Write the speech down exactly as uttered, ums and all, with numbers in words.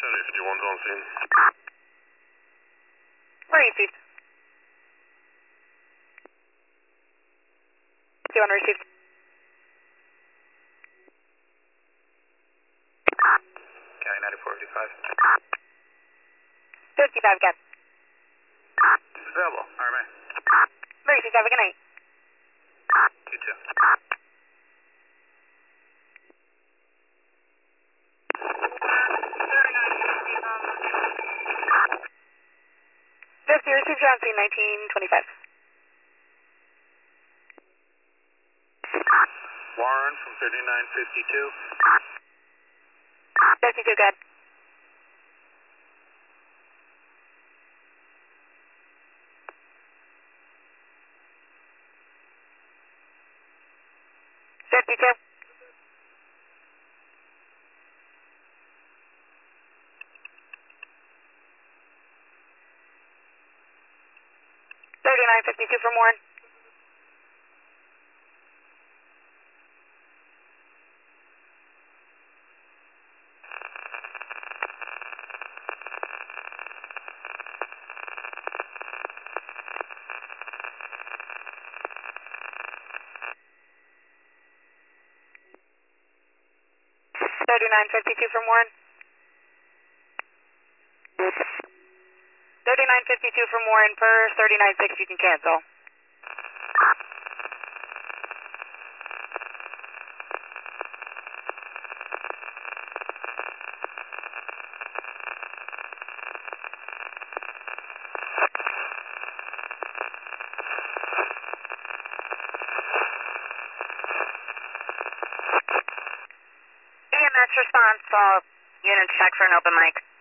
seventy fifty-one's on scene. Where are you, Steve? fifty-one received. County ninety-four fifty-five. fifty-five, again. It's available. R M A. Mercy, have a good night. You too. fifty received, John C, nineteen twenty-five. Warren from thirty-nine fifty-two. fifty-two, good. fifty-two. thirty-nine fifty-two from Warren. thirty-nine fifty-two from Warren. thirty-nine fifty-two from Warren per thirty-nine six, you can cancel. E M S response, all units check for an open mic.